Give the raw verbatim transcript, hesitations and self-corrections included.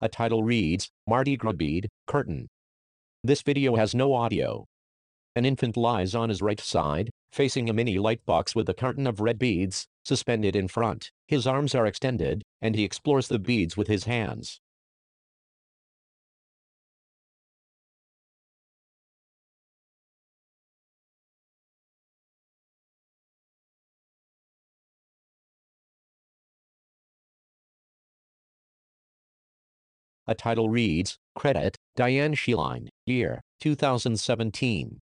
A title reads, Mardi Gras bead, curtain. This video has no audio. An infant lies on his right side, facing a mini light box with a curtain of red beads, suspended in front. His arms are extended, and he explores the beads with his hands. A title reads, Credit, Diane Sheline, Year, two thousand seventeen.